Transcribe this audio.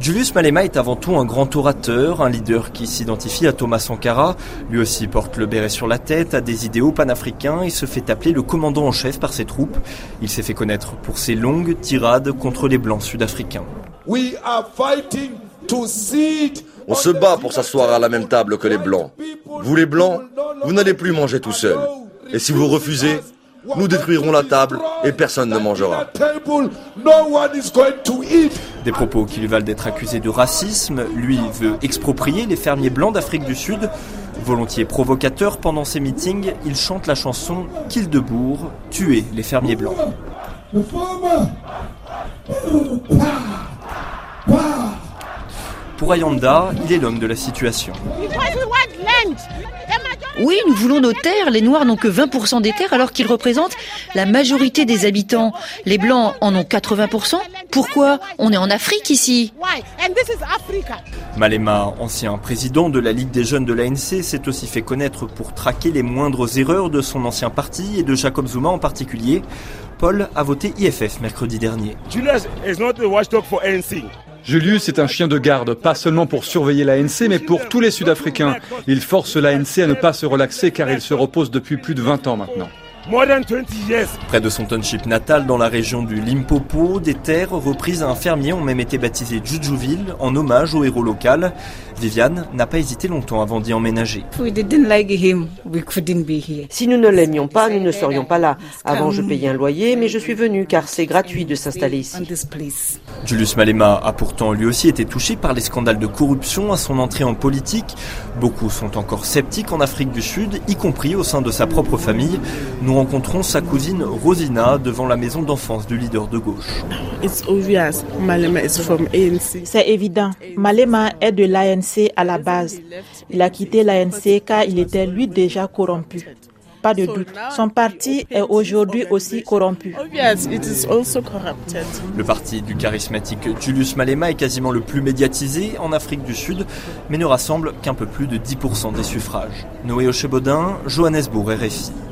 Julius Malema est avant tout un grand orateur, un leader qui s'identifie à Thomas Sankara. Lui aussi porte le béret sur la tête, a des idéaux panafricains et se fait appeler le commandant en chef par ses troupes. Il s'est fait connaître pour ses longues tirades contre les blancs sud-africains. On se bat pour s'asseoir à la même table que les blancs. Vous les blancs, vous n'allez plus manger tout seul. Et si vous refusez, nous détruirons la table et personne ne mangera. Des propos qui lui valent d'être accusé de racisme. Lui veut exproprier les fermiers blancs d'Afrique du Sud. Volontiers provocateur pendant ses meetings, il chante la chanson « Kildebourg », tuer les fermiers blancs. Pour Ayanda, il est l'homme de la situation. Oui, nous voulons nos terres. Les Noirs n'ont que 20% des terres alors qu'ils représentent la majorité des habitants. Les Blancs en ont 80%. Pourquoi ? On est en Afrique ici. Malema, ancien président de la Ligue des jeunes de l'ANC, s'est aussi fait connaître pour traquer les moindres erreurs de son ancien parti et de Jacob Zuma en particulier. Paul a voté IFF mercredi dernier. Julius est un chien de garde, pas seulement pour surveiller l'ANC, mais pour tous les Sud-Africains. Il force l'ANC à ne pas se relaxer car il se repose depuis plus de 20 ans maintenant. Près de son township natal dans la région du Limpopo, des terres reprises à un fermier ont même été baptisées Jujuville en hommage au héros local. Viviane n'a pas hésité longtemps avant d'y emménager. Si nous ne l'aimions pas, nous ne serions pas là. Avant, je payais un loyer, mais je suis venu car c'est gratuit de s'installer ici. Julius Malema a pourtant lui aussi été touché par les scandales de corruption à son entrée en politique. Beaucoup sont encore sceptiques en Afrique du Sud, y compris au sein de sa propre famille. Nous rencontrons sa cousine Rosina devant la maison d'enfance du leader de gauche. C'est évident, Malema est de l'ANC à la base. Il a quitté l'ANC car il était lui déjà corrompu. Pas de doute. Son parti est aujourd'hui aussi corrompu. Le parti du charismatique Julius Malema est quasiment le plus médiatisé en Afrique du Sud, mais ne rassemble qu'un peu plus de 10% des suffrages. Noé Ochebodin, Johannesburg, RFI.